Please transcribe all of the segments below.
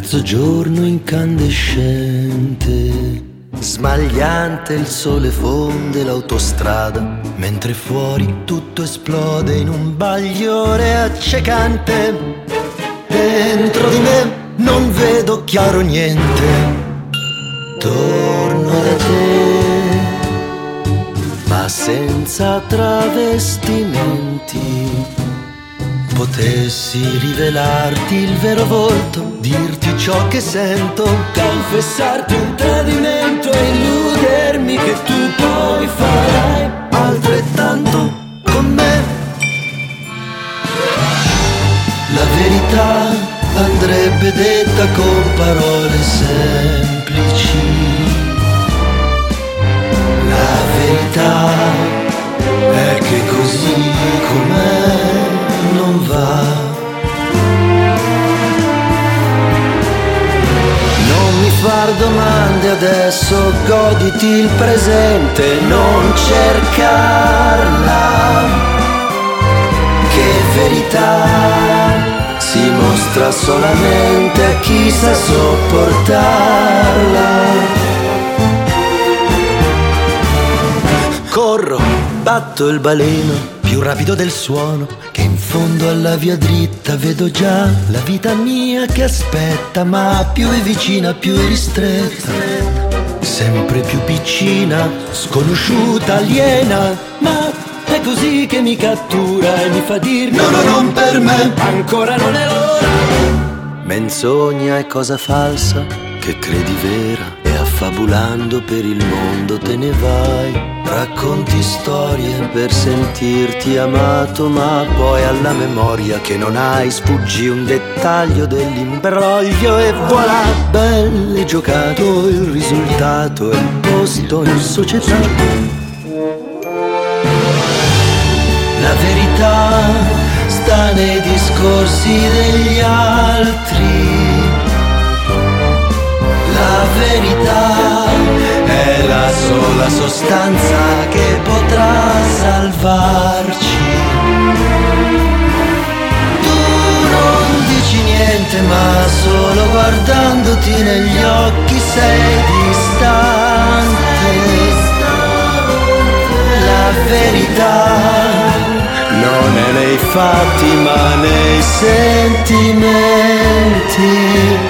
mezzogiorno incandescente. Smagliante il sole fonde l'autostrada, mentre fuori tutto esplode in un bagliore accecante. Dentro di me non vedo chiaro niente. Torno da te, ma senza travestimenti. Potessi rivelarti il vero volto, dirti ciò che sento, confessarti un tradimento e illudermi che tu poi farai altrettanto con me. La verità andrebbe detta con parole semplici. La verità è che così com'è non va. Non mi far domande adesso, goditi il presente, non cercarla. Che verità si mostra solamente a chi sa sopportarla. Corro, batto il baleno, più rapido del suono, che in fondo alla via dritta vedo già la vita mia che aspetta, ma più è vicina, più è ristretta, sempre più piccina, sconosciuta, aliena, ma è così che mi cattura e mi fa dir no, no, non per me, ancora non è l'ora. Menzogna è cosa falsa che credi vera, e affabulando per il mondo te ne vai. Racconti storie per sentirti amato, ma poi alla memoria che non hai sfuggi un dettaglio dell'imbroglio e voilà, belle giocato, il risultato è il posto in società. La verità sta nei discorsi degli altri. La verità è la sola sostanza che potrà salvarci. Tu non dici niente, ma solo guardandoti negli occhi sei distante. La verità non è nei fatti ma nei sentimenti.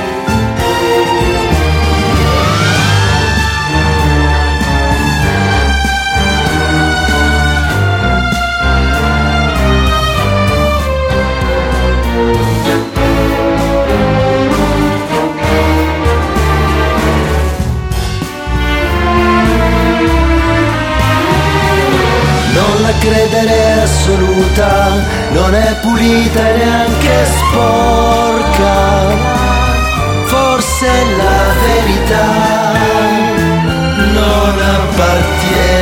Credere assoluta, non è pulita e neanche sporca. Forse la verità non appartiene